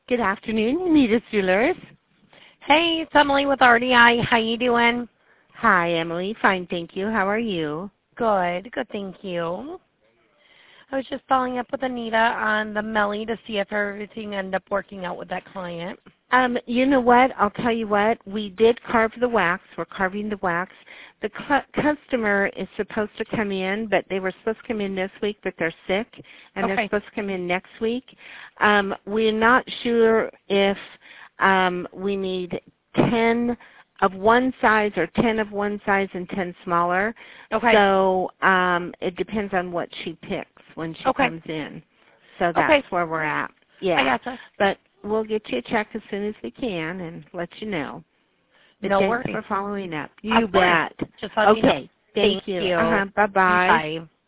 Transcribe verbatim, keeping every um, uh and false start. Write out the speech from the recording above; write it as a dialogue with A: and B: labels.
A: Good afternoon, Anita's Jewelers.
B: Hey, it's Emily with R D I. How you doing?
A: Hi, Emily. Fine, thank you. How are you?
B: Good. Good, thank you. I was just following up with Anita on the Melly to see if everything ended up working out with that client.
A: Um, you know what? I'll tell you what. We did carve the wax. We're carving the wax. The cu- customer is supposed to come in, but they were supposed to come in this week, but they're sick, and
B: Okay.
A: they're supposed to come in next week. Um, we're not sure if um, we need ten of one size or ten of one size and ten smaller.
B: Okay.
A: So um, it depends on what she picks when she
B: Okay.
A: comes in. So that's
B: Okay.
A: where we're at. Yeah.
B: I gotcha.
A: But we'll get you a check as soon as we can and let you know. But
B: No
A: thanks
B: worries.
A: for following up. You
B: Of course.
A: bet.
B: Just let me know.
A: Okay. Thank,
B: Thank
A: you.
B: you.
A: Uh-huh. Bye-bye.
B: Bye.